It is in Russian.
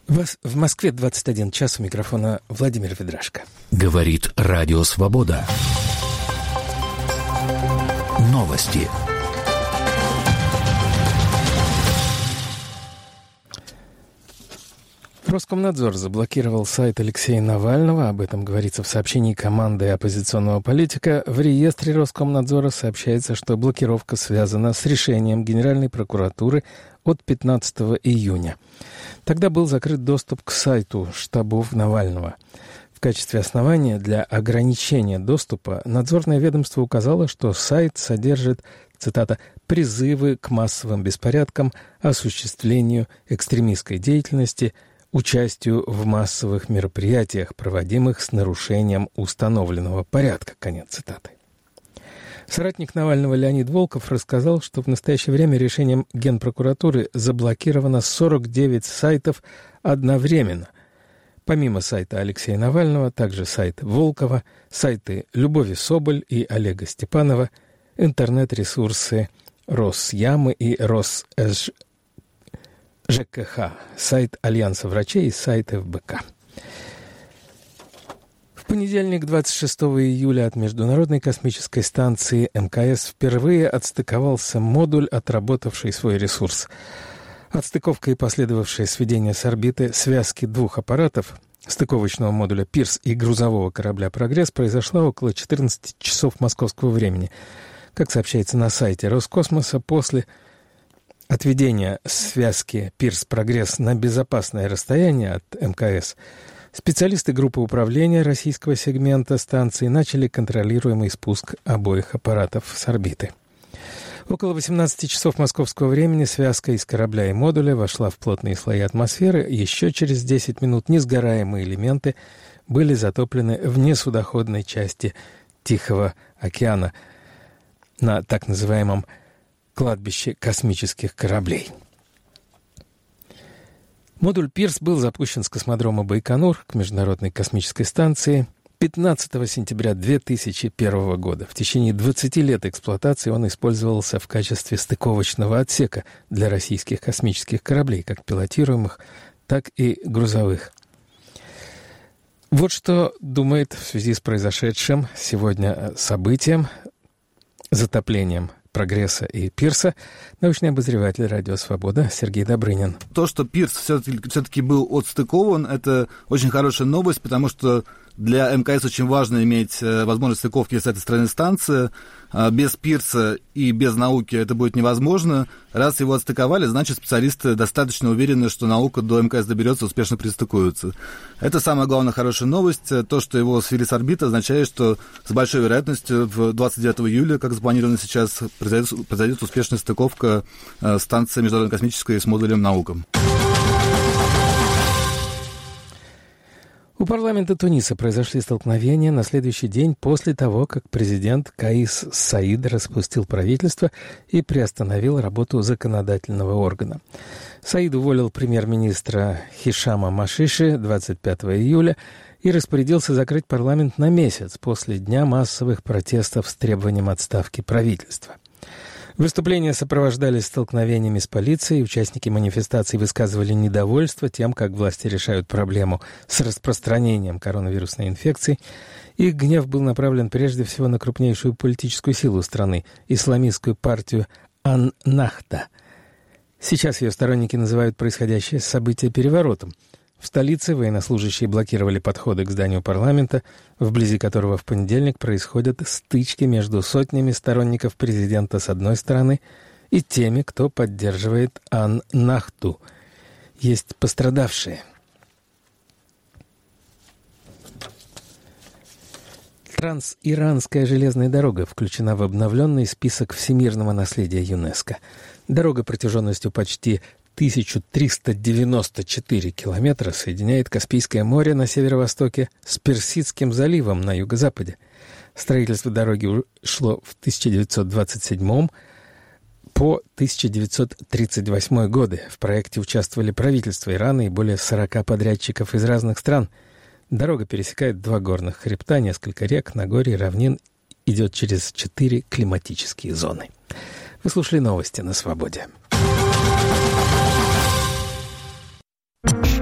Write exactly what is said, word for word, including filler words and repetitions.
В Москве двадцать один час, у микрофона Владимир Ведрашко. Говорит Радио Свобода. Новости. Роскомнадзор заблокировал сайт Алексея Навального. Об этом говорится в сообщении команды оппозиционного политика. В реестре Роскомнадзора сообщается, что блокировка связана с решением Генеральной прокуратуры от пятнадцатого июня. Тогда был закрыт доступ к сайту штабов Навального. В качестве основания для ограничения доступа надзорное ведомство указало, что сайт содержит, цитата, «призывы к массовым беспорядкам, осуществлению экстремистской деятельности, участию в массовых мероприятиях, проводимых с нарушением установленного порядка». Конец цитаты. Соратник Навального Леонид Волков рассказал, что в настоящее время решением Генпрокуратуры заблокировано сорок девять сайтов одновременно. Помимо сайта Алексея Навального, также сайт Волкова, сайты Любови Соболь и Олега Степанова, интернет-ресурсы Росямы и Росжкх, сайт Альянса врачей и сайт эф бэ ка. В понедельник, двадцать шестого июля, от Международной космической станции эм ка эс впервые отстыковался модуль, отработавший свой ресурс. Отстыковка и последовавшее сведение с орбиты связки двух аппаратов, стыковочного модуля «Пирс» и грузового корабля «Прогресс», произошла около четырнадцати часов московского времени. Как сообщается на сайте Роскосмоса, после отведения связки «Пирс-Прогресс» на безопасное расстояние от эм ка эс, специалисты группы управления российского сегмента станции начали контролируемый спуск обоих аппаратов с орбиты. Около восемнадцати часов московского времени связка из корабля и модуля вошла в плотные слои атмосферы. Еще через десять минут несгораемые элементы были затоплены в несудоходной части Тихого океана на так называемом кладбище космических кораблей. Модуль «Пирс» был запущен с космодрома Байконур к Международной космической станции пятнадцатого сентября две тысячи первого года. В течение двадцати лет эксплуатации он использовался в качестве стыковочного отсека для российских космических кораблей, как пилотируемых, так и грузовых. Вот что думает в связи с произошедшим сегодня событием, затоплением «Прогресса» и «Пирса» научный обозреватель «Радио Свобода» Сергей Добрынин. То, что «Пирс» все-таки, все-таки был отстыкован, это очень хорошая новость, потому что для эм ка эс очень важно иметь возможность стыковки с этой стороны станции. Без «Пирса» и без науки это будет невозможно. Раз его отстыковали, значит, специалисты достаточно уверены, что наука до эм ка эс доберется, успешно пристыкуется. Это самая главная хорошая новость. То, что его свели с орбиты, означает, что с большой вероятностью в двадцать девятого июля, как запланировано сейчас, произойдет, произойдет успешная стыковка станции Международной космической с модулем «Наука». У парламента Туниса произошли столкновения на следующий день после того, как президент Каис Саид распустил правительство и приостановил работу законодательного органа. Саид уволил премьер-министра Хишама Машиши двадцать пятого июля и распорядился закрыть парламент на месяц после дня массовых протестов с требованием отставки правительства. Выступления сопровождались столкновениями с полицией, участники манифестаций высказывали недовольство тем, как власти решают проблему с распространением коронавирусной инфекции. Их гнев был направлен прежде всего на крупнейшую политическую силу страны – исламистскую партию Ан-Нахда. Сейчас ее сторонники называют происходящее событие переворотом. В столице военнослужащие блокировали подходы к зданию парламента, вблизи которого в понедельник происходят стычки между сотнями сторонников президента с одной стороны и теми, кто поддерживает Ан-Нахду. Есть пострадавшие. Транс-Иранская железная дорога включена в обновленный список всемирного наследия ЮНЕСКО. Дорога протяженностью почти тысяча триста девяносто четыре километра соединяет Каспийское море на северо-востоке с Персидским заливом на юго-западе. Строительство дороги шло в тысяча девятьсот двадцать седьмом по тысяча девятьсот тридцать восьмой годы. В проекте участвовали правительство Ирана и более сорока подрядчиков из разных стран. Дорога пересекает два горных хребта, несколько рек, Нагорий, равнин, идет через четыре климатические зоны. Вы слушали новости на Свободе.